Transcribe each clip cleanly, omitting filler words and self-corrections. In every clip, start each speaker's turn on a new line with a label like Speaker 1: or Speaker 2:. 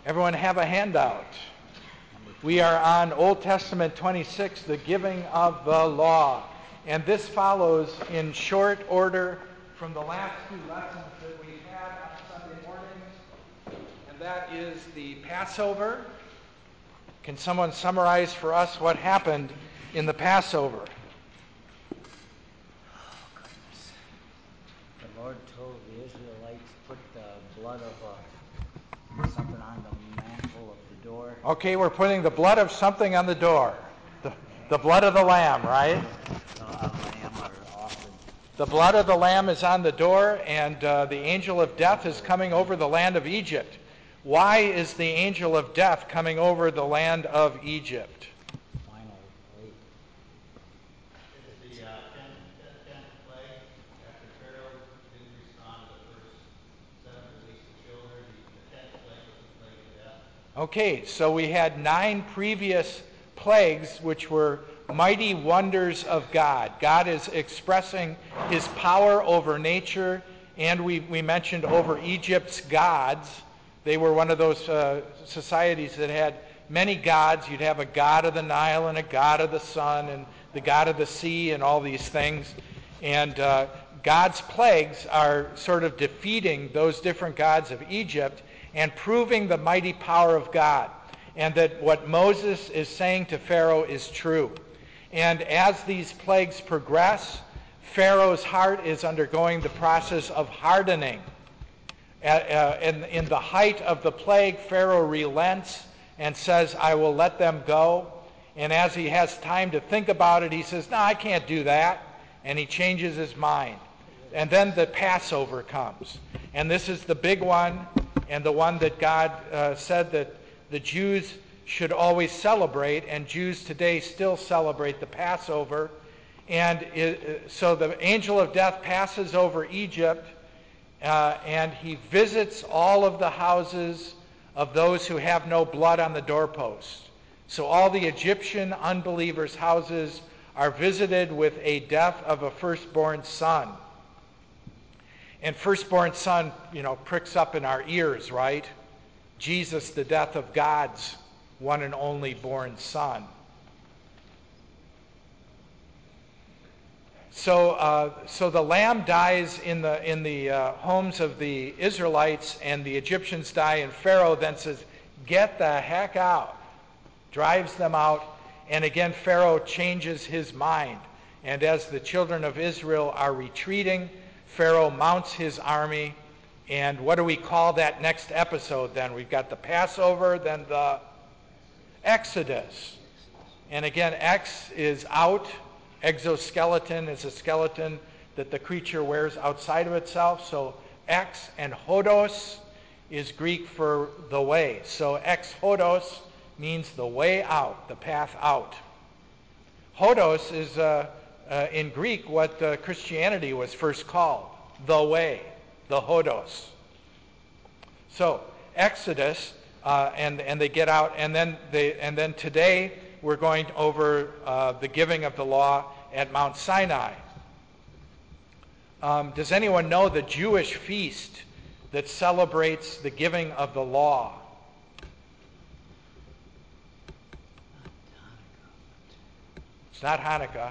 Speaker 1: Everyone have a handout. We are on Old Testament 26, the giving of the law. And this follows in short order from the last two lessons that we had on Sunday mornings. And that is the Passover. Can someone summarize for us what happened in the Passover?
Speaker 2: Oh, goodness. The Lord told the Israelites to put the blood of something on the mantle of the door.
Speaker 1: Okay, we're putting the blood of something on the door. The blood of the lamb, right?
Speaker 2: Lamb or often.
Speaker 1: The blood of the lamb is on the door, and the angel of death is coming over the land of Egypt. Why is the angel of death coming over the land of Egypt?
Speaker 2: Final plate.
Speaker 3: It's the 10th plague. After Pharaoh didn't respond to the first 7 released the children, the 10th plague was the plague of death.
Speaker 1: Okay, so we had 9 previous plagues which were mighty wonders of God. God is expressing his power over nature, and we mentioned over Egypt's gods. They were one of those societies that had many gods. You'd have a god of the Nile and a god of the sun and the god of the sea and all these things. And God's plagues are sort of defeating those different gods of Egypt and proving the mighty power of God, and that what Moses is saying to Pharaoh is true. And as these plagues progress, Pharaoh's heart is undergoing the process of hardening. In the height of the plague, Pharaoh relents and says, I will let them go. And as he has time to think about it, he says, no, I can't do that. And he changes his mind. And then the Passover comes. And this is the big one, and the one that God said that the Jews should always celebrate, and Jews today still celebrate the Passover. And so the angel of death passes over Egypt, and he visits all of the houses of those who have no blood on the doorpost. So all the Egyptian unbelievers' houses are visited with a death of a firstborn son. And firstborn son, pricks up in our ears, right? Jesus, the death of God's one and only born son. So the lamb dies in the homes of the Israelites, and the Egyptians die, and Pharaoh then says, get the heck out. Drives them out, and again Pharaoh changes his mind. And as the children of Israel are retreating, Pharaoh mounts his army. And what do we call that next episode then? We've got the Passover, then the Exodus. And again, X is out. Exoskeleton is a skeleton that the creature wears outside of itself. So X, and Hodos is Greek for the way. So Ex Hodos means the way out, the path out. Hodos is in Greek what Christianity was first called, the way, the Hodos. So Exodus, and they get out, and then today we're going over the giving of the law at Mount Sinai. Does anyone know the Jewish feast that celebrates the giving of the law? It's not Hanukkah.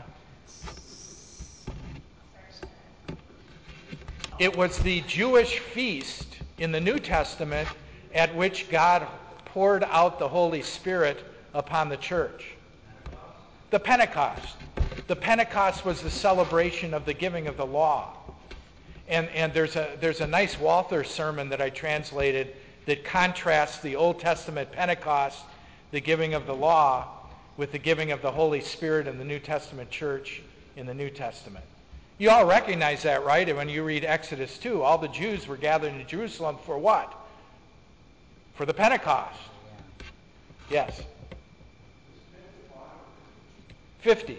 Speaker 1: It was the Jewish feast in the New Testament at which God poured out the Holy Spirit upon the church. The Pentecost. The Pentecost was the celebration of the giving of the law. And there's a nice Walther sermon that I translated that contrasts the Old Testament Pentecost, the giving of the law, with the giving of the Holy Spirit in the New Testament church in the New Testament. You all recognize that, right? And when you read Exodus 2, all the Jews were gathered in Jerusalem for what? For the Pentecost. Yes. 50.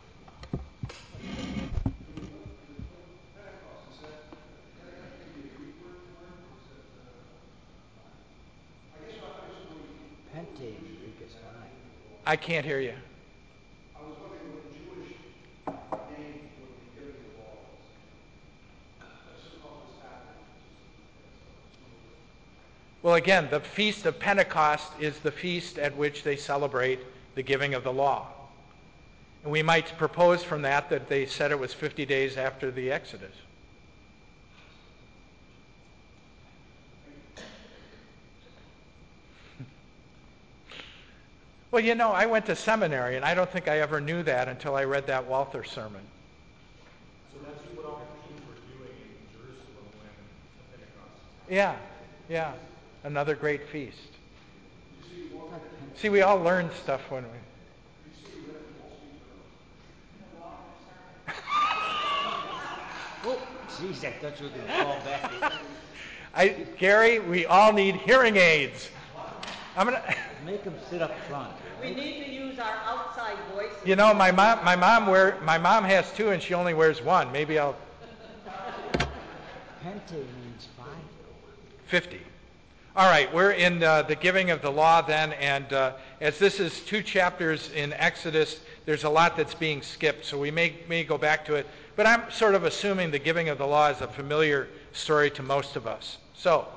Speaker 2: Pente in Greek is fine.
Speaker 1: I can't hear you.
Speaker 4: I was wondering what the Jewish name for the giving of the law was. I assume this happened.
Speaker 1: Well, again, the Feast of Pentecost is the feast at which they celebrate the giving of the law. And we might propose from that they said it was 50 days after the Exodus. Well, you know, I went to seminary, and I don't think I ever knew that until I read that Walther sermon.
Speaker 5: So that's what all the Jews were doing in Jerusalem when the Pentecost was
Speaker 1: happening. Yeah. Another great feast. See, we all learn stuff when we...
Speaker 2: Oh, jeez, I thought you were going to fall back.
Speaker 1: Gary, we all need hearing aids. I'm gonna
Speaker 2: make them sit up front.
Speaker 6: We need to use our outside voices.
Speaker 1: You know, my mom has two, and she only wears one. Maybe I'll.
Speaker 2: Pente means
Speaker 1: 50. All right, we're in the giving of the law then, and as this is 2 chapters in Exodus, there's a lot that's being skipped, so we may go back to it. But I'm sort of assuming the giving of the law is a familiar story to most of us. So,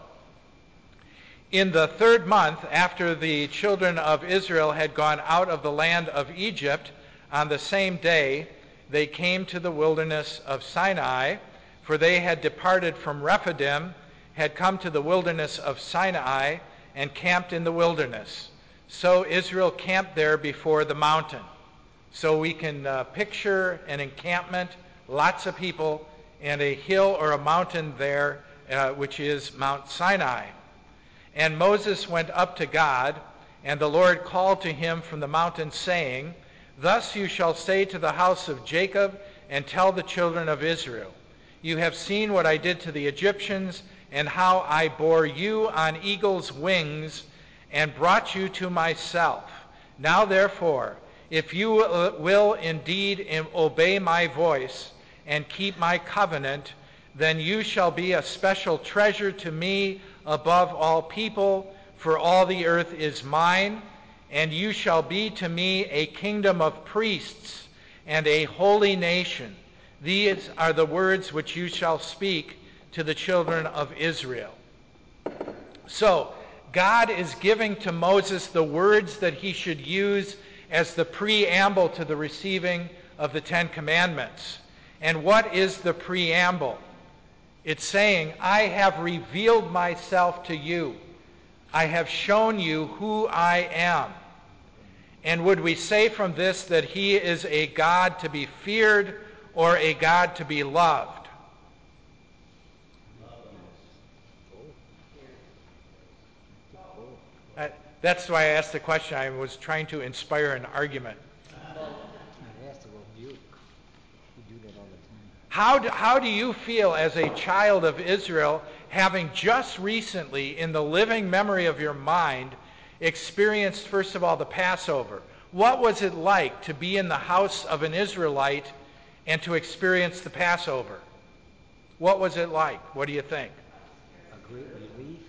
Speaker 1: in the 3rd month after the children of Israel had gone out of the land of Egypt, on the same day they came to the wilderness of Sinai, for they had departed from Rephidim, had come to the wilderness of Sinai, and camped in the wilderness. So Israel camped there before the mountain. So we can picture an encampment, lots of people, and a hill or a mountain there, which is Mount Sinai. And Moses went up to God, and the Lord called to him from the mountain, saying, Thus you shall say to the house of Jacob, and tell the children of Israel, You have seen what I did to the Egyptians, and how I bore you on eagle's wings, and brought you to myself. Now therefore, if you will indeed obey my voice, and keep my covenant, then you shall be a special treasure to me above all people, for all the earth is mine, and you shall be to me a kingdom of priests and a holy nation. These are the words which you shall speak to the children of Israel. So, God is giving to Moses the words that he should use as the preamble to the receiving of the 10 Commandments. And what is the preamble? It's saying, I have revealed myself to you. I have shown you who I am. And would we say from this that he is a God to be feared or a God to be loved? That's why I asked the question. I was trying to inspire an argument. How do you feel as a child of Israel, having just recently, in the living memory of your mind, experienced, first of all, the Passover? What was it like to be in the house of an Israelite and to experience the Passover? What was it like? What do you think?
Speaker 2: A great relief.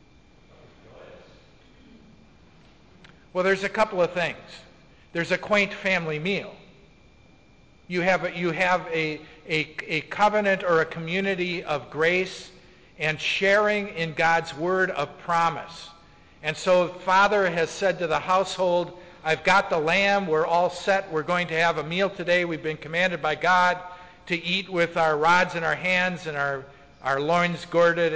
Speaker 1: Well, there's a couple of things. There's a quaint family meal. You have a covenant or a community of grace and sharing in God's word of promise. And so Father has said to the household, I've got the lamb, we're all set, we're going to have a meal today. We've been commanded by God to eat with our rods in our hands and our loins girded,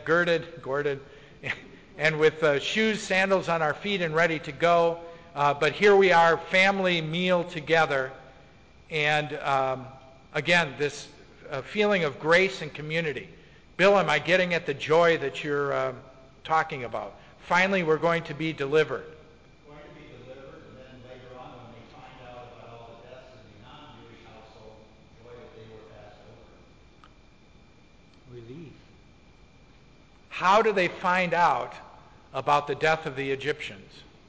Speaker 1: and with shoes, sandals on our feet and ready to go. But here we are, family meal together. And again, this feeling of grace and community. Bill, am I getting at the joy that you're talking about? Finally, we're going to be delivered.
Speaker 3: Going to be delivered, and then later on, when they find out about all the deaths in the non-Jewish household, joy that they were passed over.
Speaker 2: Relief.
Speaker 1: How do they find out about the death of the Egyptians?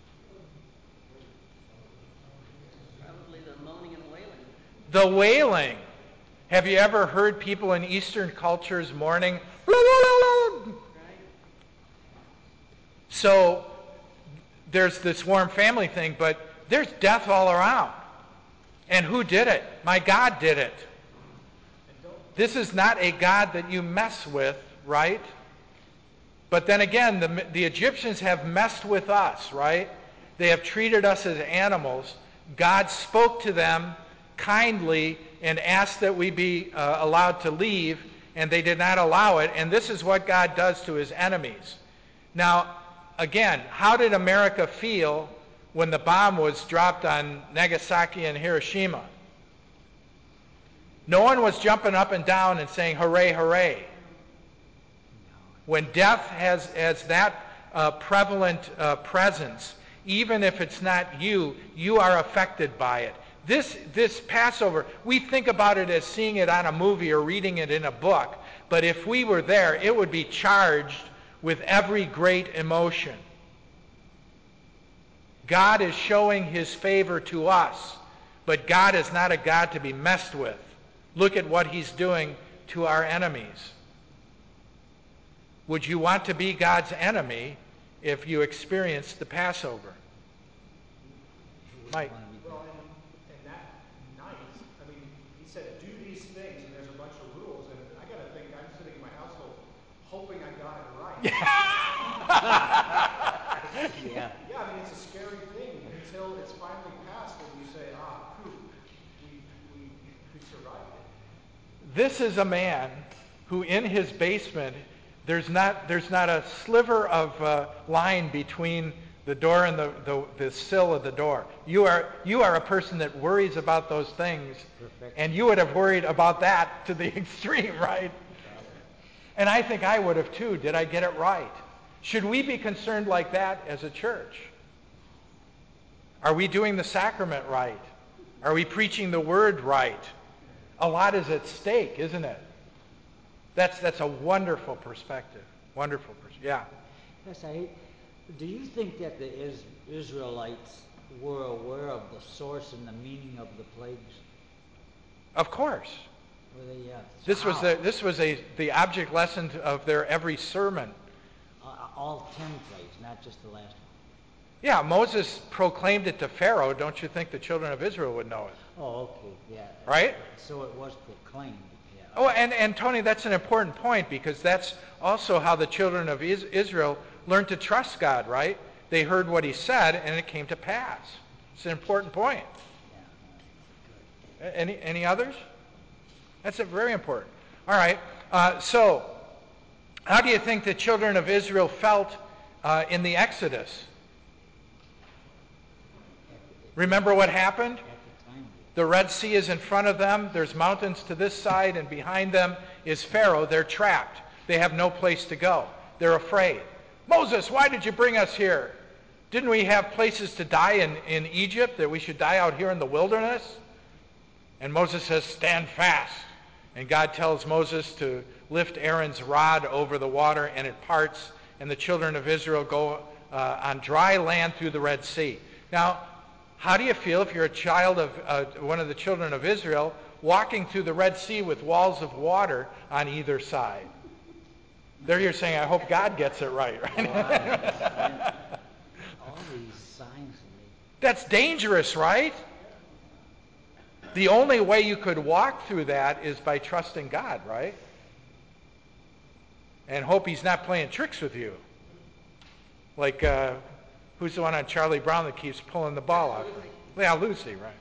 Speaker 6: Probably the moaning and wailing.
Speaker 1: The wailing. Have you ever heard people in Eastern cultures mourning? So there's this warm family thing, but there's death all around. And who did it? My God did it. This is not a God that you mess with, right? But then again, the Egyptians have messed with us, right? They have treated us as animals. God spoke to them kindly and asked that we be allowed to leave, and they did not allow it. And this is what God does to his enemies. Now, again, how did America feel when the bomb was dropped on Nagasaki and Hiroshima? No one was jumping up and down and saying, hooray, hooray. When death has that prevalent presence, even if it's not you, you are affected by it. This Passover, we think about it as seeing it on a movie or reading it in a book, but if we were there, it would be charged with every great emotion. God is showing his favor to us, but God is not a God to be messed with. Look at what he's doing to our enemies. Would you want to be God's enemy if you experienced the Passover? Mike.
Speaker 5: Well, and that night, I mean, he said, do these things, and there's a bunch of rules, and I got to think, I'm sitting in my household hoping I got it right.
Speaker 2: Yeah.
Speaker 5: Yeah, I mean, it's a scary thing until it's finally passed and you say, we survived it.
Speaker 1: This is a man who in his basement, there's not a sliver of line between the door and the sill of the door. You are a person that worries about those things.
Speaker 2: Perfect.
Speaker 1: And you would have worried about that to the extreme, right? And I think I would have too. Did I get it right? Should we be concerned like that as a church? Are we doing the sacrament right? Are we preaching the word right? A lot is at stake, isn't it? That's a wonderful perspective. Wonderful perspective. Yeah.
Speaker 2: Yes, do you think that the Israelites were aware of the source and the meaning of the plagues?
Speaker 1: Of course.
Speaker 2: Were they?
Speaker 1: This was the object lesson of their every sermon.
Speaker 2: All 10 plagues, not just the last one.
Speaker 1: Yeah, Moses proclaimed it to Pharaoh. Don't you think the children of Israel would know it?
Speaker 2: Oh, okay, yeah.
Speaker 1: Right?
Speaker 2: So it was proclaimed. Yeah.
Speaker 1: Oh, and Tony, that's an important point because that's also how the children of Israel learned to trust God, right? They heard what he said and it came to pass. It's an important point.
Speaker 2: Yeah, good.
Speaker 1: Any others? That's very important. All right. So, how do you think the children of Israel felt in the Exodus? Remember what happened?
Speaker 2: At the time.
Speaker 1: The Red Sea is in front of them. There's mountains to this side, and behind them is Pharaoh. They're trapped. They have no place to go. They're afraid. Moses, why did you bring us here? Didn't we have places to die in Egypt, that we should die out here in the wilderness? And Moses says, stand fast. And God tells Moses to lift Aaron's rod over the water, and it parts, and the children of Israel go on dry land through the Red Sea. Now, how do you feel if you're a child of one of the children of Israel walking through the Red Sea with walls of water on either side? There you're saying, I hope God gets it right.
Speaker 2: All these signs.
Speaker 1: That's dangerous, right? The only way you could walk through that is by trusting God, right? And hope he's not playing tricks with you. Like, who's the one on Charlie Brown that keeps pulling the ball out? Yeah, Lucy, right.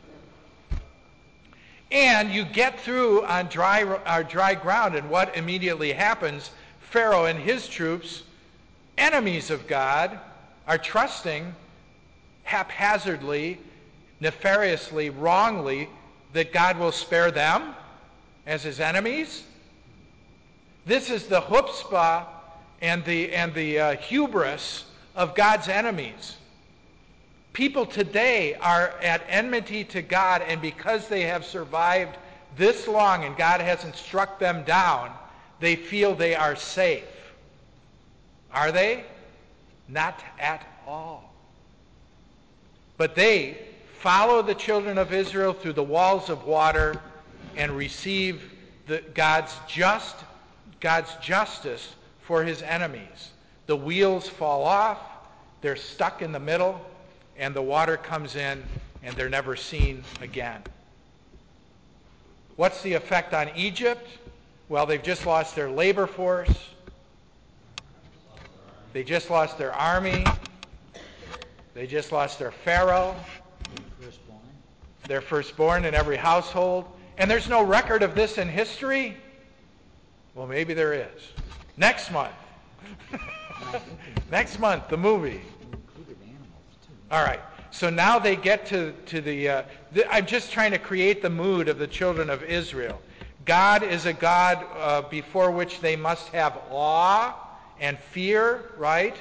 Speaker 1: And you get through on dry ground, and what immediately happens? Pharaoh and his troops, enemies of God, are trusting haphazardly, nefariously, wrongly, that God will spare them as his enemies. This is the chutzpah and the hubris of God's enemies. People today are at enmity to God, and because they have survived this long and God hasn't struck them down, they feel they are safe. Are they? Not at all. But they follow the children of Israel through the walls of water and receive God's justice for his enemies. The wheels fall off, they're stuck in the middle, and the water comes in, and they're never seen again. What's the effect on Egypt? Well, they've just lost their labor force. They just lost their army. They just lost their Pharaoh,
Speaker 2: Firstborn.
Speaker 1: their firstborn in every household. And there's no record of this in history? Well, maybe there is. Next month. Next month, the movie.
Speaker 2: Included animals, too.
Speaker 1: All right. So now they get to the I'm just trying to create the mood of the children of Israel. God is a God before which they must have awe and fear, right?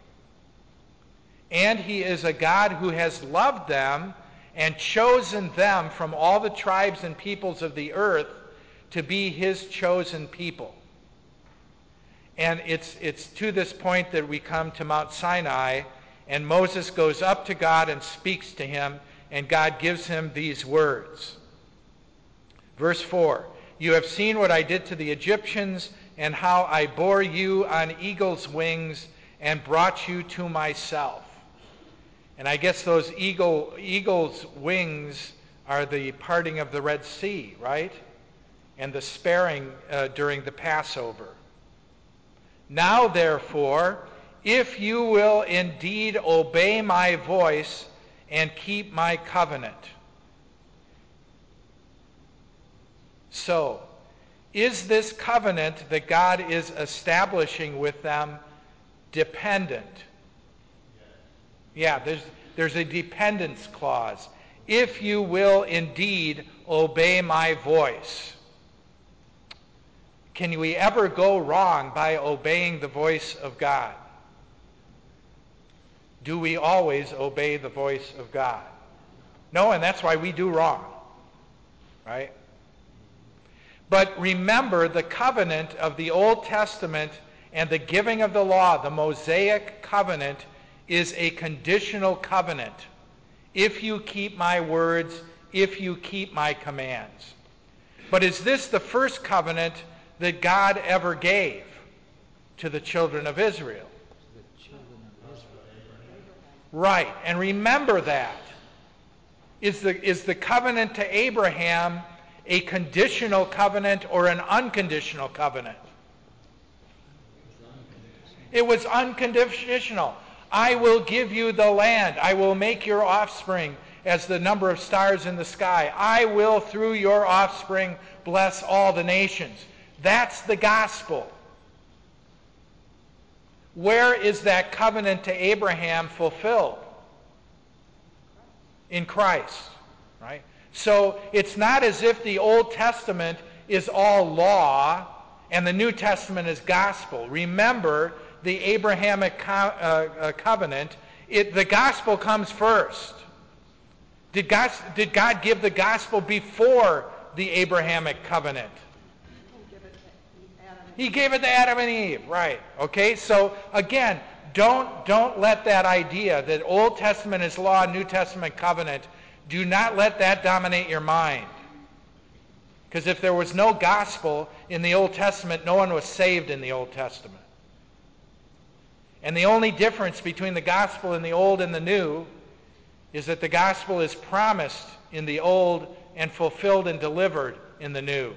Speaker 1: And He is a God who has loved them and chosen them from all the tribes and peoples of the earth to be His chosen people. And it's to this point that we come to Mount Sinai, and Moses goes up to God and speaks to him, and God gives him these words. Verse 4, "You have seen what I did to the Egyptians, and how I bore you on eagle's wings and brought you to myself." And I guess those eagle's wings are the parting of the Red Sea, right? And the sparing during the Passover. "Now, therefore, if you will indeed obey my voice and keep my covenant." So, is this covenant that God is establishing with them dependent? Yeah, there's a dependence clause. If you will indeed obey my voice. Can we ever go wrong by obeying the voice of God? Do we always obey the voice of God? No, and that's why we do wrong. Right? But remember, the covenant of the Old Testament and the giving of the law, the Mosaic covenant, is a conditional covenant. If you keep my words, if you keep my commands. But is this the first covenant that God ever gave to the children of Israel?
Speaker 2: The children of Israel.
Speaker 1: Right, and remember that. Is the covenant to Abraham a conditional covenant or an unconditional covenant? It was unconditional. I will give you the land. I will make your offspring as the number of stars in the sky. I will, through your offspring, bless all the nations. That's the gospel. Where is that covenant to Abraham fulfilled? In Christ, right? So it's not as if the Old Testament is all law and the New Testament is gospel. Remember the Abrahamic covenant. The gospel comes first. Did God give the gospel before the Abrahamic covenant? He gave it to Adam and Eve, right? Okay, so again, don't let that idea that Old Testament is law, New Testament covenant, do not let that dominate your mind. Because if there was no gospel in the Old Testament, no one was saved in the Old Testament. And the only difference between the gospel in the Old and the New is that the gospel is promised in the Old and fulfilled and delivered in the New.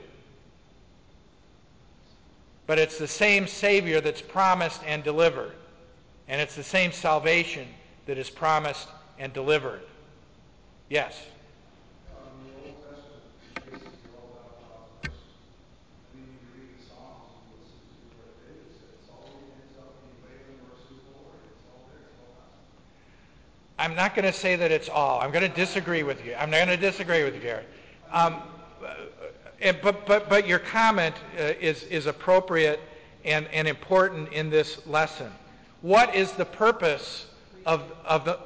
Speaker 1: But it's the same Savior that's promised and delivered. And it's the same salvation that is promised and delivered. Yes?
Speaker 4: The Old Testament is basically all about God's mercy. I mean, when you read the Psalms, you listen to what David said. It's all ends up in the way of the mercy of the Lord. It's all there. It's all gospel.
Speaker 1: I'm not going to say that it's all. I'm going to disagree with you. I'm going to disagree with you, Gary. But your comment is appropriate and important in this lesson. What is the purpose of the...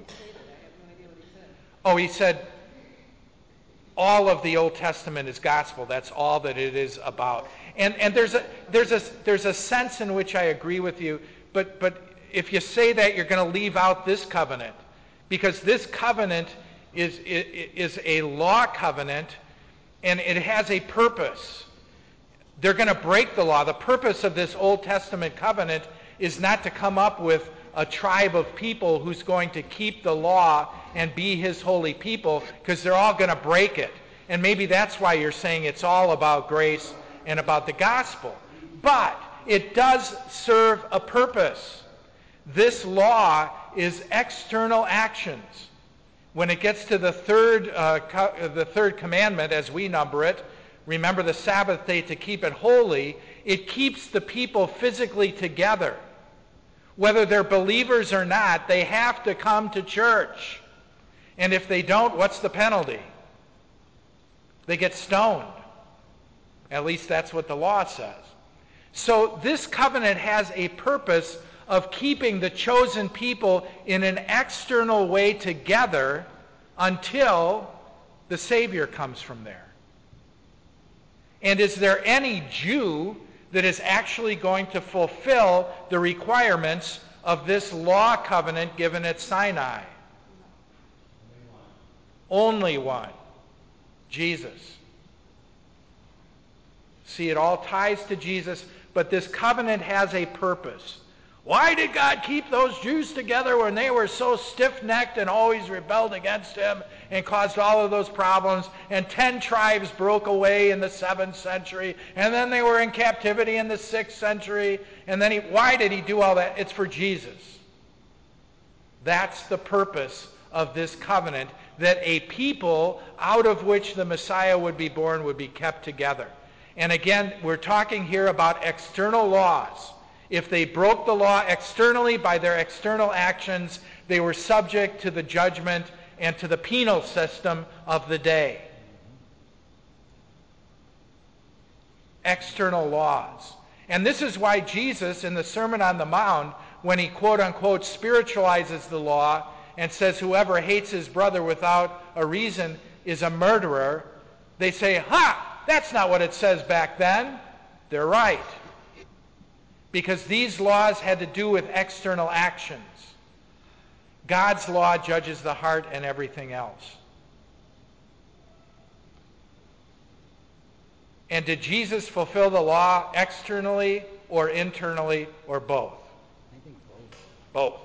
Speaker 1: Oh, he said all of the Old Testament is gospel. That's all that it is about. And there's a sense in which I agree with you. But if you say that, you're going to leave out this covenant, because this covenant is a law covenant, and it has a purpose. They're going to break the law. The purpose of this Old Testament covenant is not to come up with a tribe of people who's going to keep the law and be his holy people, because they're all going to break it. And maybe that's why you're saying it's all about grace and about the gospel. But it does serve a purpose. This law is external actions. When it gets to the third commandment, as we number it, remember the Sabbath day to keep it holy, it keeps the people physically together. Whether they're believers or not, they have to come to church. And if they don't, what's the penalty? They get stoned. At least that's what the law says. So this covenant has a purpose of keeping the chosen people in an external way together until the Savior comes from there. And is there any Jew that is actually going to fulfill the requirements of this law covenant given at Sinai? Only one. Jesus. See, it all ties to Jesus, but this covenant has a purpose. Why did God keep those Jews together when they were so stiff-necked and always rebelled against him and caused all of those problems? And 10 tribes broke away in the 7th century, and then they were in captivity in the 6th century. And then why did he do all that? It's for Jesus. That's the purpose of this covenant, that a people out of which the Messiah would be born would be kept together. And again, we're talking here about external laws. If they broke the law externally by their external actions, they were subject to the judgment and to the penal system of the day. External laws. And this is why Jesus, in the Sermon on the Mount, when he quote-unquote spiritualizes the law and says whoever hates his brother without a reason is a murderer, they say, ha! That's not what it says back then. They're right. Because these laws had to do with external actions. God's law judges the heart and everything else. And did Jesus fulfill the law externally or internally or both?
Speaker 2: I think both.
Speaker 1: Both.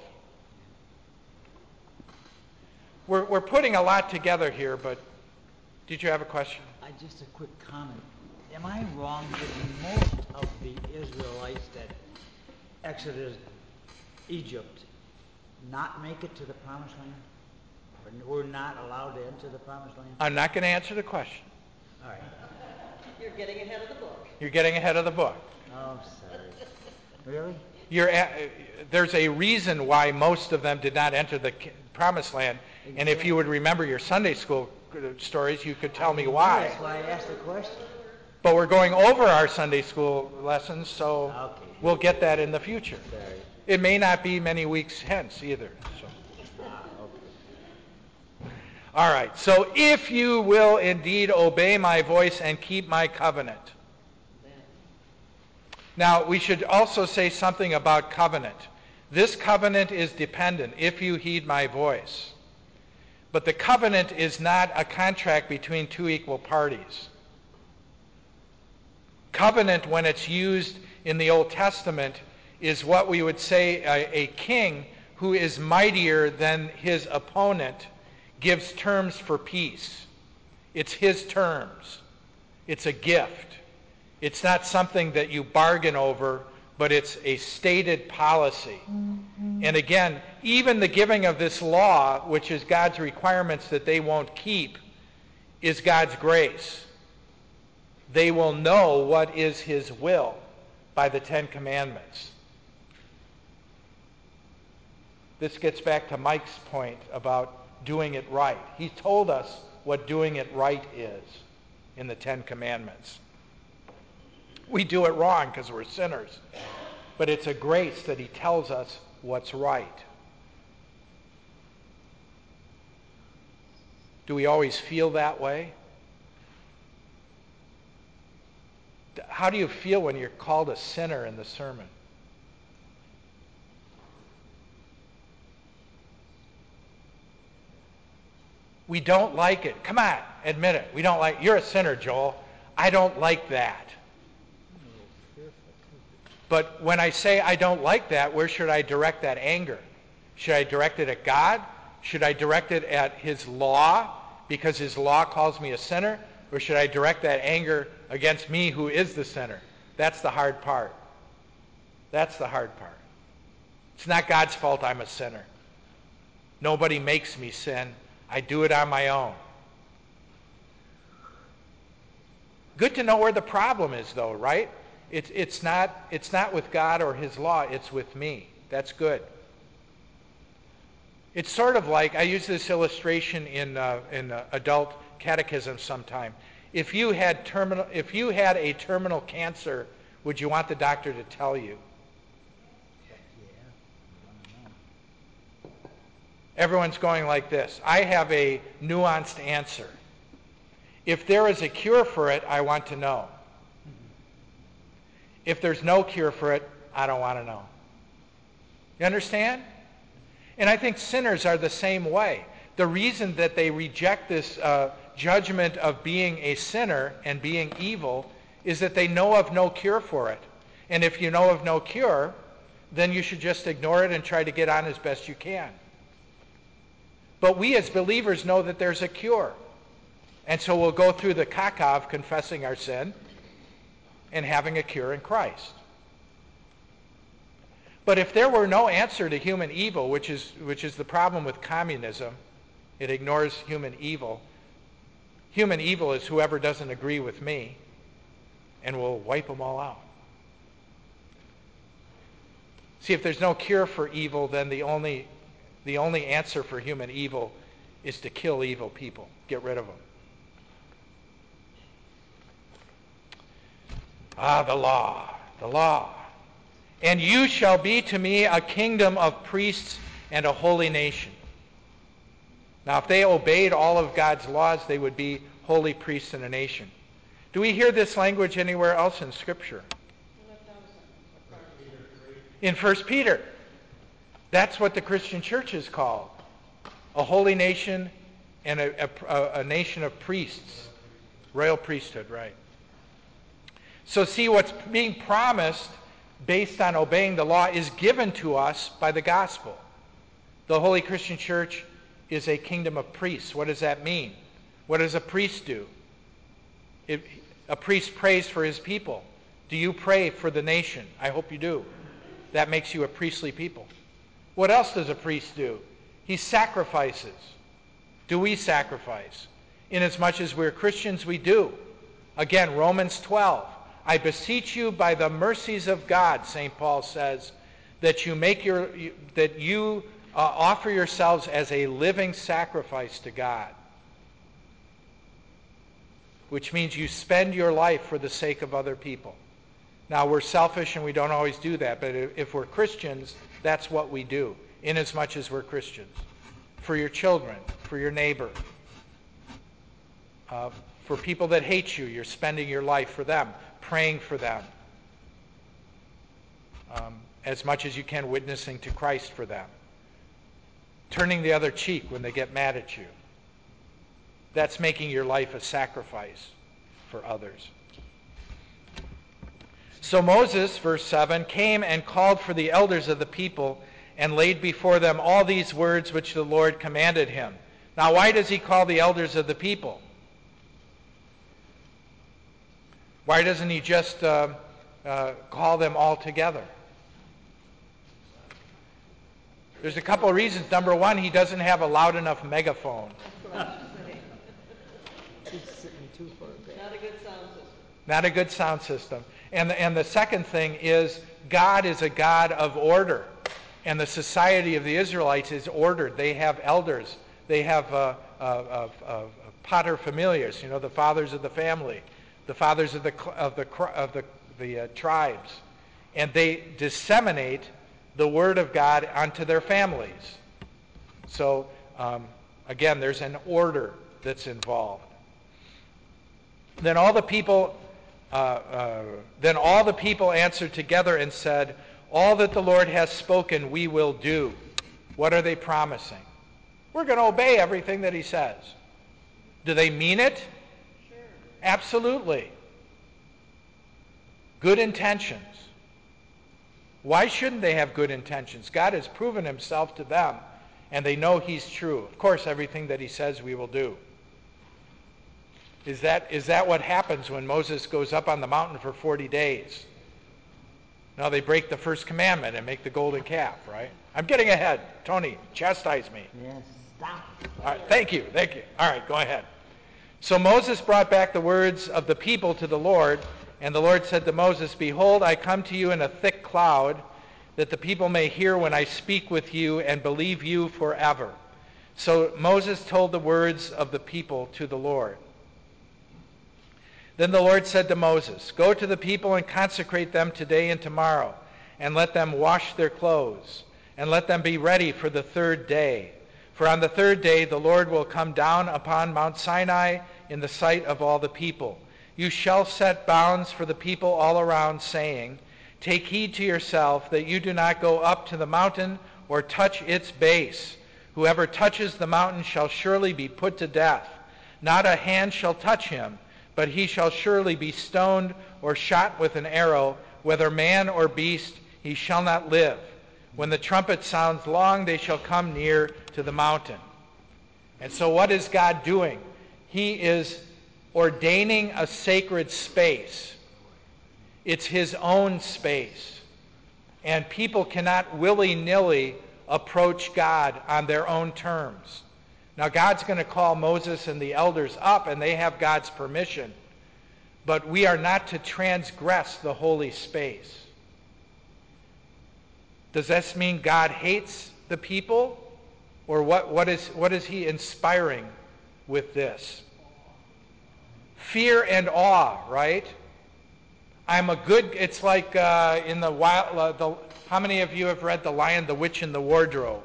Speaker 1: We're putting a lot together here, but did you have a question?
Speaker 2: Just a quick comment. Am I wrong that most of the Israelites that exited Egypt not make it to the Promised Land? Or were not allowed to enter the Promised Land?
Speaker 1: I'm not going to answer the question.
Speaker 2: All right.
Speaker 6: You're getting ahead of the book.
Speaker 1: You're getting ahead of the book.
Speaker 2: Oh, sorry. Really?
Speaker 1: There's a reason why most of them did not enter the Promised Land. And if you would remember your Sunday school stories, you could tell me why.
Speaker 2: That's why I asked the question.
Speaker 1: But we're going over our Sunday school lessons, so
Speaker 2: Okay.
Speaker 1: we'll get that in the future.
Speaker 2: Sorry.
Speaker 1: It may not be many weeks hence either. So.
Speaker 2: Okay.
Speaker 1: All right. So if you will indeed obey my voice and keep my covenant. Now, we should also say something about covenant. This covenant is dependent, if you heed my voice. But the covenant is not a contract between two equal parties. Covenant, when it's used in the Old Testament, is what we would say a king who is mightier than his opponent gives terms for peace. It's his terms. It's a gift. It's not something that you bargain over, but it's a stated policy. And again, even the giving of this law, which is God's requirements that they won't keep, is God's grace. They will know what is his will by the 10 Commandments. This gets back to Mike's point about doing it right. He told us what doing it right is in the 10 Commandments. We do it wrong because we're sinners. But it's a grace that he tells us what's right. Do we always feel that way? How do you feel when you're called a sinner in the sermon? We don't like it. Come on, admit it. We don't like it. You're a sinner, Joel. I don't like that. But when I say I don't like that, where should I direct that anger? Should I direct it at God? Should I direct it at his law because his law calls me a sinner? Or should I direct that anger against me who is the sinner? That's the hard part. That's the hard part. It's not God's fault I'm a sinner. Nobody makes me sin. I do it on my own. Good to know where the problem is, though, right? It's not with God or his law. It's with me. That's good. It's sort of like, I use this illustration in adult catechism sometime. If you had a terminal cancer, would you want the doctor to tell you?
Speaker 2: Heck yeah. I don't know.
Speaker 1: Everyone's going like this. I have a nuanced answer. If there is a cure for it, I want to know. If there's no cure for it, I don't want to know. You understand? And I think sinners are the same way. The reason that they reject this judgment of being a sinner and being evil is that they know of no cure for it. And if you know of no cure, then you should just ignore it and try to get on as best you can. But we as believers know that there's a cure. And so we'll go through the caca of confessing our sin and having a cure in Christ. But if there were no answer to human evil, which is the problem with communism, it ignores human evil. Human evil is whoever doesn't agree with me, and we'll wipe them all out. See, if there's no cure for evil, then the only answer for human evil is to kill evil people, get rid of them. The law. And you shall be to me a kingdom of priests and a holy nation. Now, if they obeyed all of God's laws, they would be holy priests and a nation. Do we hear this language anywhere else in Scripture? In 1 Peter. That's what the Christian church is called. A holy nation and a nation of priests. Royal priesthood, right. So see, what's being promised based on obeying the law is given to us by the gospel. The Holy Christian Church is a kingdom of priests. What does that mean? What does a priest do? A priest prays for his people. Do you pray for the nation? I hope you do. That makes you a priestly people. What else does a priest do? He sacrifices. Do we sacrifice? Inasmuch as we're Christians, we do. Again, Romans 12. I beseech you by the mercies of God, St. Paul says, that you offer yourselves as a living sacrifice to God, which means you spend your life for the sake of other people. Now, we're selfish and we don't always do that, but if we're Christians, that's what we do, inasmuch as we're Christians. For your children, for your neighbor, for people that hate you, you're spending your life for them, praying for them, as much as you can witnessing to Christ for them, turning the other cheek when they get mad at you. That's making your life a sacrifice for others. So Moses, verse 7, came and called for the elders of the people and laid before them all these words which the Lord commanded him. Now, why does he call the elders of the people? Why doesn't he just call them all together? There's a couple of reasons. Number one, he doesn't have a loud enough megaphone.
Speaker 6: Not a good sound system.
Speaker 1: Not a good sound system. And the second thing is, God is a God of order. And the society of the Israelites is ordered. They have elders. They have paterfamilias, the fathers of the family, the fathers of the tribes. And they disseminate the word of God onto their families. So, again, there's an order that's involved. Then all the people answered together and said, all that the Lord has spoken we will do. What are they promising? We're going to obey everything that he says. Do they mean it?
Speaker 6: Sure.
Speaker 1: Absolutely. Good intentions. Why shouldn't they have good intentions? God has proven himself to them, and they know he's true. Of course, everything that he says we will do. Is that what happens when Moses goes up on the mountain for 40 days? No, they break the first commandment and make the golden calf, right? I'm getting ahead. Tony, chastise me.
Speaker 2: Yes, stop.
Speaker 1: All right, thank you. All right, go ahead. So Moses brought back the words of the people to the Lord, and the Lord said to Moses, "Behold, I come to you in a thick cloud, that the people may hear when I speak with you and believe you forever." So Moses told the words of the people to the Lord. Then the Lord said to Moses, "Go to the people and consecrate them today and tomorrow, and let them wash their clothes, and let them be ready for the third day. For on the third day the Lord will come down upon Mount Sinai in the sight of all the people. You shall set bounds for the people all around, saying, 'Take heed to yourself that you do not go up to the mountain or touch its base. Whoever touches the mountain shall surely be put to death. Not a hand shall touch him, but he shall surely be stoned or shot with an arrow, whether man or beast, he shall not live. When the trumpet sounds long, they shall come near to the mountain.'" And so what is God doing? He is ordaining a sacred space. It's his own space. And people cannot willy-nilly approach God on their own terms. Now, God's going to call Moses and the elders up, and they have God's permission. But we are not to transgress the holy space. Does this mean God hates the people? Or what is he inspiring with this? Fear and awe, right? It's like in the wild, how many of you have read The Lion, the Witch, and the Wardrobe?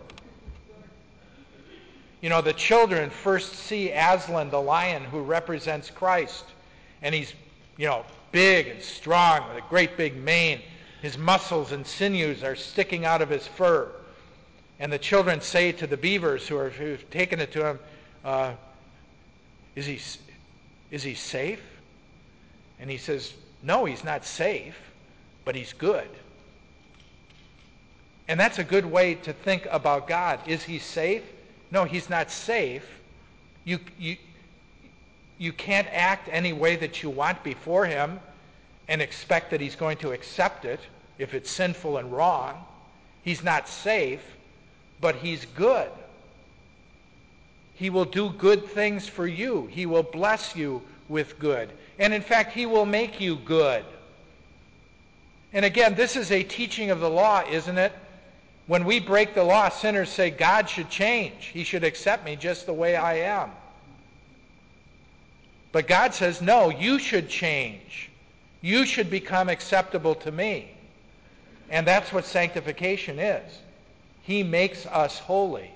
Speaker 1: You know, the children first see Aslan, the lion, who represents Christ. And he's, big and strong with a great big mane. His muscles and sinews are sticking out of his fur. And the children say to the beavers who've taken it to him, is he safe? And he says, "No, he's not safe, but he's good." And that's a good way to think about God. Is he safe? No, he's not safe. You can't act any way that you want before him and expect that he's going to accept it if it's sinful and wrong. He's not safe, but he's good. He will do good things for you. He will bless you with good. And in fact, he will make you good. And again, this is a teaching of the law, isn't it? When we break the law, sinners say, God should change. He should accept me just the way I am. But God says, no, you should change. You should become acceptable to me. And that's what sanctification is. He makes us holy.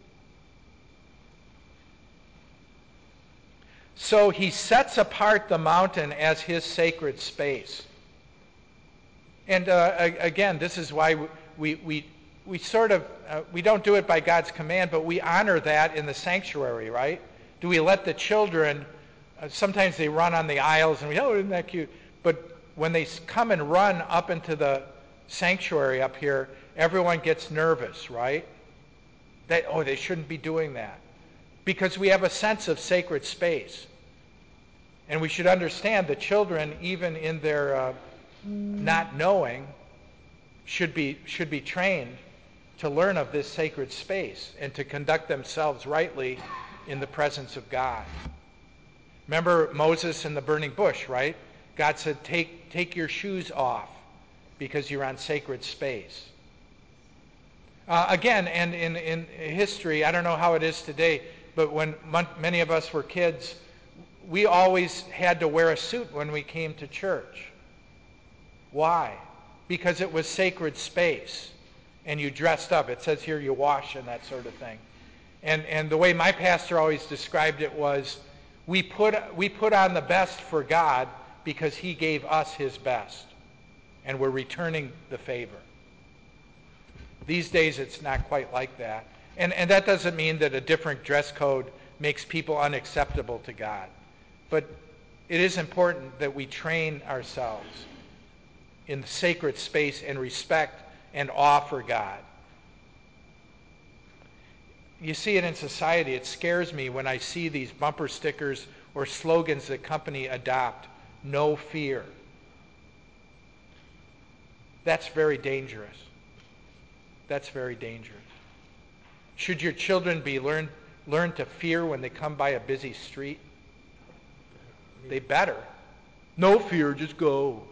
Speaker 1: So he sets apart the mountain as his sacred space. And again, this is why we don't do it by God's command, but we honor that in the sanctuary, right? Do we let the children, sometimes they run on the aisles and isn't that cute? But when they come and run up into the sanctuary up here, everyone gets nervous, right? They shouldn't be doing that. Because we have a sense of sacred space. And we should understand the children, even in their not knowing, should be trained to learn of this sacred space and to conduct themselves rightly in the presence of God. Remember Moses and the burning bush, right? God said, take your shoes off because you're on sacred space. Again, and in history, I don't know how it is today, but when many of us were kids, we always had to wear a suit when we came to church. Why? Because it was sacred space, and you dressed up. It says here you wash and that sort of thing. And the way my pastor always described it was, we put on the best for God because he gave us his best, and we're returning the favor. These days it's not quite like that. And that doesn't mean that a different dress code makes people unacceptable to God. But it is important that we train ourselves in the sacred space and respect and awe for God. You see it in society. It scares me when I see these bumper stickers or slogans that companies adopt. No fear. That's very dangerous. That's very dangerous. Should your children be learn to fear when they come by a busy street? They better. No fear, just go.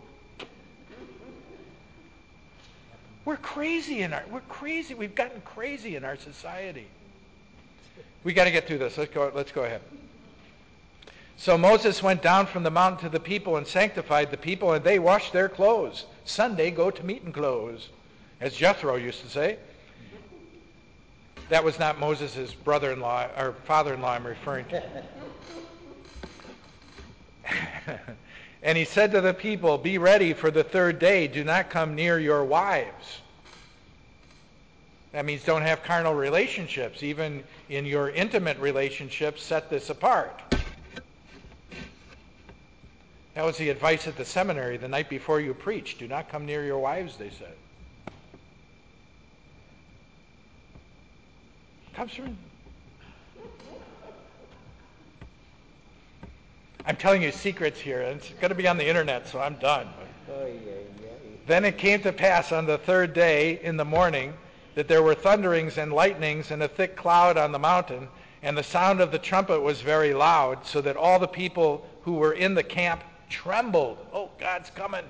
Speaker 1: We're crazy. We've gotten crazy in our society. We got to get through this. Let's go ahead. So Moses went down from the mountain to the people and sanctified the people, and they washed their clothes. Sunday, go to meeting clothes, as Jethro used to say. That was not Moses' brother-in-law or father-in-law I'm referring to. And he said to the people, "Be ready for the third day. Do not come near your wives." That means don't have carnal relationships. Even in your intimate relationships, set this apart. That was the advice at the seminary the night before you preached. Do not come near your wives, they said. Comes from... I'm telling you secrets here. It's going to be on the internet, so I'm done. Then it came to pass on the third day in the morning that there were thunderings and lightnings and a thick cloud on the mountain, and the sound of the trumpet was very loud, so that all the people who were in the camp trembled. Oh, God's coming.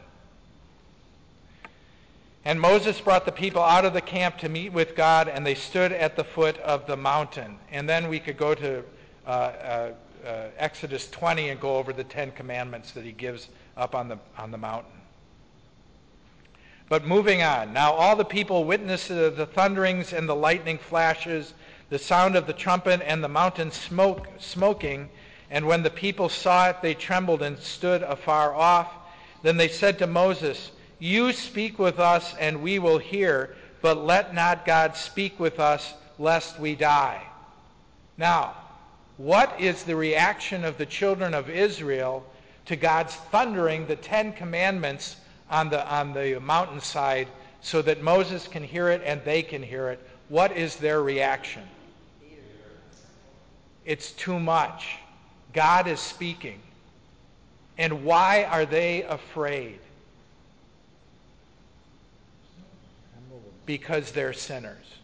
Speaker 1: And Moses brought the people out of the camp to meet with God, and they stood at the foot of the mountain. And then we could go to Exodus 20 and go over the 10 Commandments that he gives up on the mountain. But moving on. Now all the people witnessed the thunderings and the lightning flashes, the sound of the trumpet and the mountain smoking. And when the people saw it, they trembled and stood afar off. Then they said to Moses, "You speak with us, and we will hear, but let not God speak with us, lest we die." Now, what is the reaction of the children of Israel to God's thundering the 10 Commandments on the mountainside so that Moses can hear it and they can hear it? What is their reaction? It's too much. God is speaking. And why are they afraid? Because they're sinners.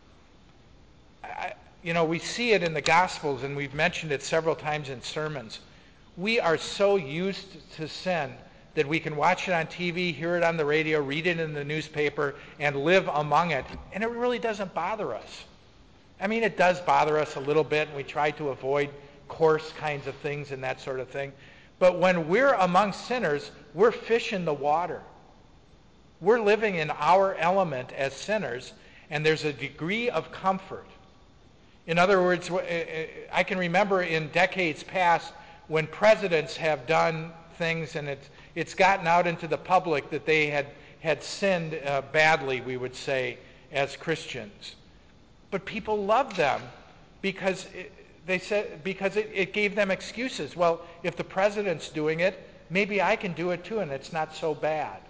Speaker 1: We see it in the Gospels, and we've mentioned it several times in sermons. We are so used to sin that we can watch it on TV, hear it on the radio, read it in the newspaper, and live among it, and it really doesn't bother us. I mean, it does bother us a little bit, and we try to avoid coarse kinds of things and that sort of thing. But when we're among sinners, we're fish in the water. We're living in our element as sinners, and there's a degree of comfort. In other words, I can remember in decades past when presidents have done things and it's gotten out into the public that they had sinned badly, we would say, as Christians. But people loved them because it gave them excuses. Well, if the president's doing it, maybe I can do it too, and it's not so bad.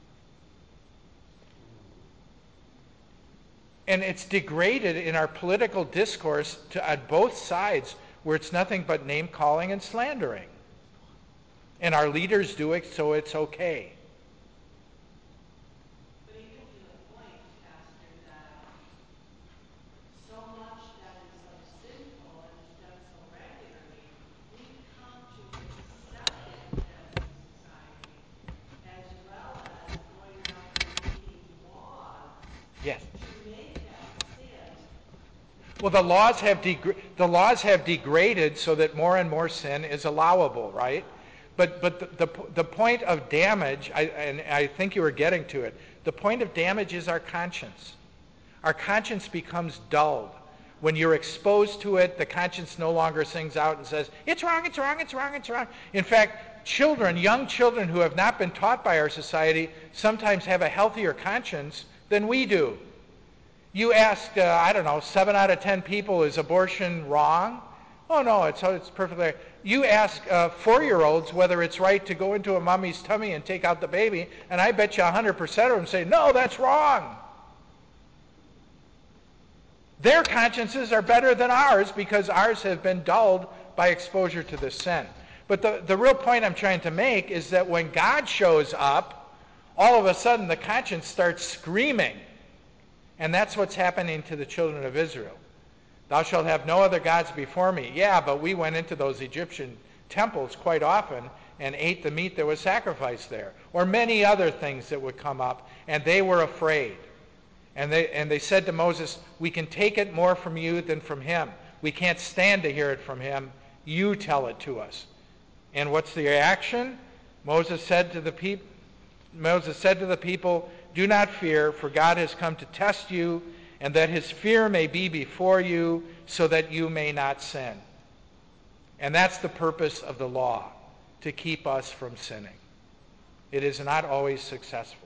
Speaker 1: And it's degraded in our political discourse on both sides, where it's nothing but name-calling and slandering. And our leaders do it, so it's okay.
Speaker 6: But even to the point, Pastor, that so much that is so sinful and is done so regularly, we've come to accept it as a society, as well as going out and making laws
Speaker 1: Yes.
Speaker 6: to make that sin.
Speaker 1: Well, the laws have degraded so that more and more sin is allowable, right? But the point of damage, and I think you were getting to it, the point of damage is our conscience. Our conscience becomes dulled. When you're exposed to it, the conscience no longer sings out and says, "It's wrong, it's wrong, it's wrong, it's wrong." In fact, young children who have not been taught by our society sometimes have a healthier conscience than we do. You ask, 7 out of 10 people, is abortion wrong? Oh, no, it's perfectly. You ask 4-year-olds whether it's right to go into a mommy's tummy and take out the baby, and I bet you 100% of them say, "No, that's wrong." Their consciences are better than ours because ours have been dulled by exposure to this sin. But the real point I'm trying to make is that when God shows up, all of a sudden the conscience starts screaming. And that's what's happening to the children of Israel. Thou shalt have no other gods before me. Yeah, but we went into those Egyptian temples quite often and ate the meat that was sacrificed there. Or many other things that would come up, and they were afraid. And they said to Moses, we can take it more from you than from him. We can't stand to hear it from him. You tell it to us. And what's the reaction? Moses said to the people, do not fear, for God has come to test you, and that his fear may be before you, so that you may not sin. And that's the purpose of the law, to keep us from sinning. It is not always successful.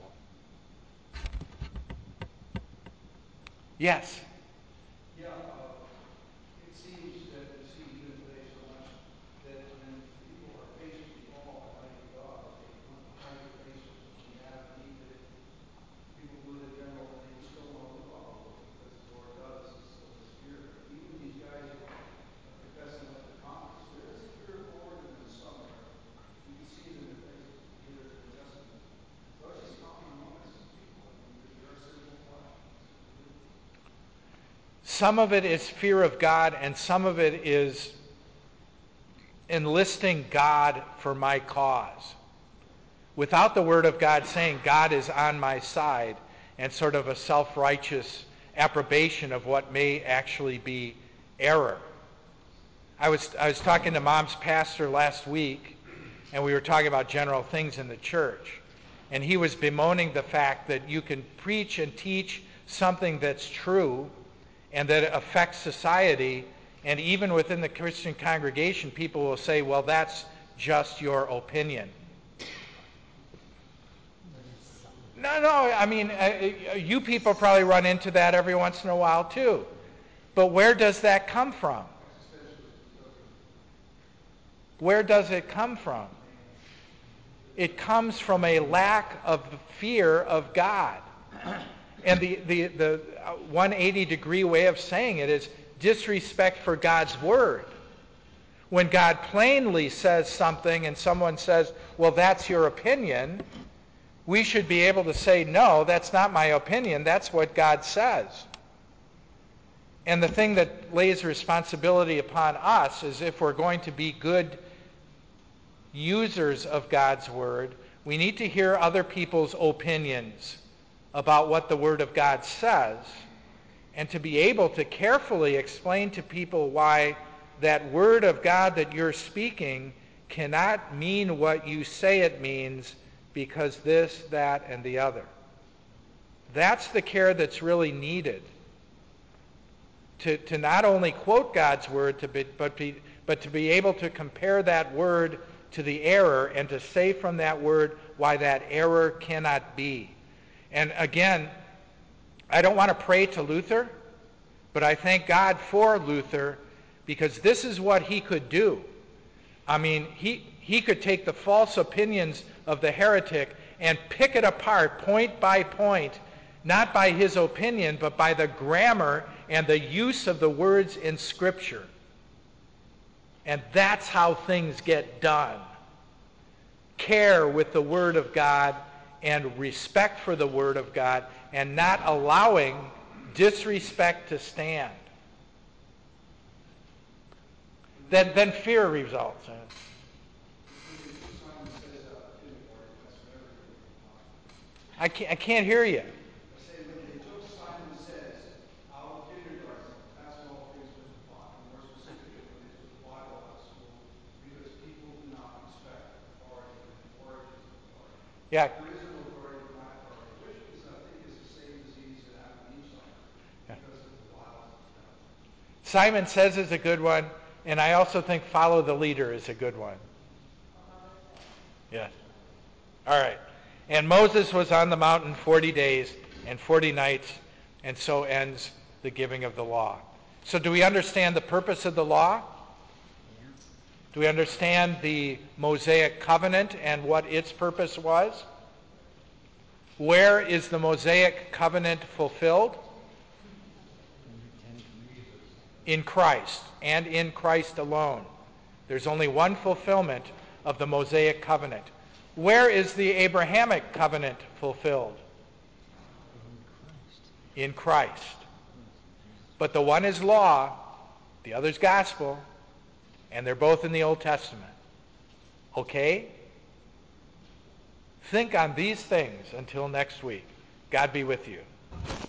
Speaker 1: Yes?
Speaker 4: Yeah, it seems that we see even today so much that when people are faced with the Almighty God, they want to hide their faces when they have need that people do it in general, and they just don't want to look all over because the Lord does, it's still the Spirit. Even these guys that are confessing what they're conscious, there is a fear of the Lord in them somewhere. You can see it in their faces, either in the Testament. So it's just common among us as people. I mean, there are sinful flesh.
Speaker 1: Some of it is fear of God, and some of it is enlisting God for my cause. Without the Word of God saying God is on my side, and sort of a self-righteous approbation of what may actually be error. I was talking to Mom's pastor last week, and we were talking about general things in the church. And he was bemoaning the fact that you can preach and teach something that's true and that it affects society, and even within the Christian congregation, people will say, well, that's just your opinion. No, I mean, you people probably run into that every once in a while too. But where does that come from? Where does it come from? It comes from a lack of fear of God. And the 180-degree way of saying it is disrespect for God's word. When God plainly says something and someone says, well, that's your opinion, we should be able to say, no, that's not my opinion, that's what God says. And the thing that lays responsibility upon us is if we're going to be good users of God's word, we need to hear other people's opinions about what the Word of God says, and to be able to carefully explain to people why that Word of God that you're speaking cannot mean what you say it means because this, that, and the other. That's the care that's really needed. To not only quote God's Word, but to be able to compare that Word to the error and to say from that Word why that error cannot be. And again, I don't want to pray to Luther, but I thank God for Luther because this is what he could do. I mean, he could take the false opinions of the heretic and pick it apart point by point, not by his opinion, but by the grammar and the use of the words in Scripture. And that's how things get done. Care with the Word of God and respect for the Word of God, and not allowing disrespect to stand. Then fear results. I can't hear you.
Speaker 4: I say when they took Simon Says out of kindergarten, that's when all things went to pot. And more specifically, when they took the Bible out of school, because people do not respect authority and the origins of authority.
Speaker 1: Yeah.
Speaker 4: There is an authority for my authority, which is, I think, is the same disease that happened in Esau because of the wiles of the devil.
Speaker 1: Simon Says is a good one, and I also think Follow the Leader is a good one. Yes. All right. And Moses was on the mountain 40 days and 40 nights, and so ends the giving of the law. So do we understand the purpose of the law? Do we understand the Mosaic covenant and what its purpose was? Where is the Mosaic covenant fulfilled? In Christ, and in Christ alone. There's only one fulfillment of the Mosaic covenant. Where is the Abrahamic covenant fulfilled? In Christ. But the one is law, the other's gospel, and they're both in the Old Testament. Okay? Think on these things until next week. God be with you.